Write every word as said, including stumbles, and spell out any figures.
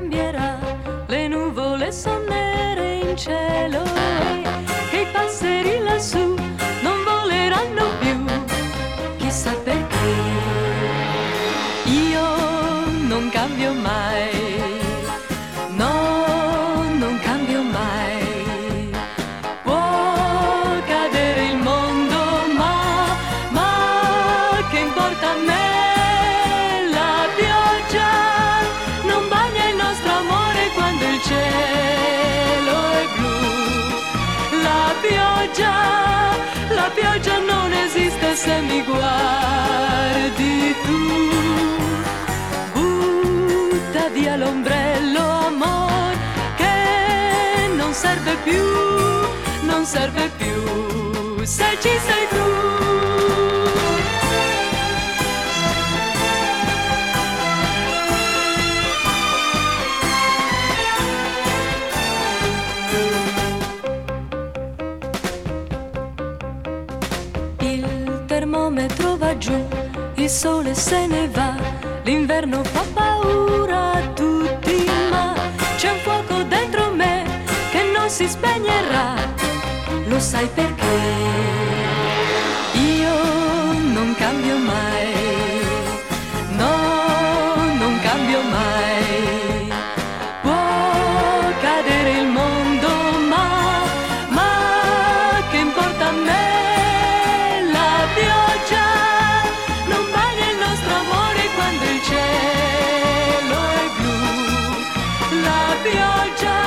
cambierà, le nuvole sono nere in cielo e che i passeri lassù non voleranno più, chissà perché. Io non cambio mai, no, non cambio mai. Può cadere il mondo, ma, ma che importa a me? La pioggia non bagna il nostro amore quando il cielo è blu. La pioggia, la pioggia non esiste se mi guardi tu. Butta via l'ombrello, amor, che non serve più, non serve più, se ci sei tu. Il termometro va giù, il sole se ne va, l'inverno fa paura a tutti, ma c'è un fuoco dentro me che non si spegnerà, lo sai perché? Io non cambio mai, no, non cambio mai. Può cadere il mondo, ma, ma che importa a me? La pioggia non bagna il nostro amore quando il cielo è blu. La pioggia